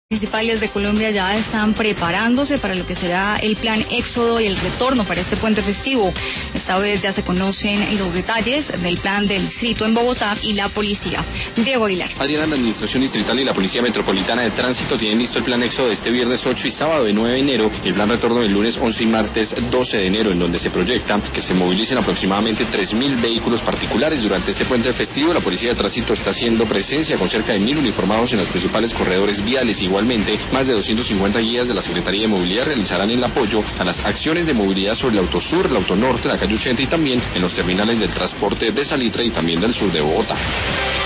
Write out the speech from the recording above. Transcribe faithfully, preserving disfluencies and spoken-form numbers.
Municipales de Colombia ya están preparándose para lo que será el plan éxodo y el retorno para este puente festivo. Esta vez ya se conocen los detalles del plan del distrito en Bogotá y la policía. Diego Aguilar. Adriana, la Administración Distrital y la Policía Metropolitana de Tránsito tienen listo el plan éxodo de este viernes ocho y sábado de nueve de enero y el plan retorno del lunes once y martes doce de enero, en donde se proyecta que se movilicen aproximadamente tres mil vehículos particulares durante este puente festivo. La Policía de Tránsito está haciendo presencia con cerca de mil uniformados en los principales corredores viales. Igualmente, más de doscientos cincuenta guías de la Secretaría de Movilidad realizarán el apoyo a las acciones de movilidad sobre el Autosur, el Autonorte, la calle ochenta y también en los terminales del transporte de Salitre y también del sur de Bogotá.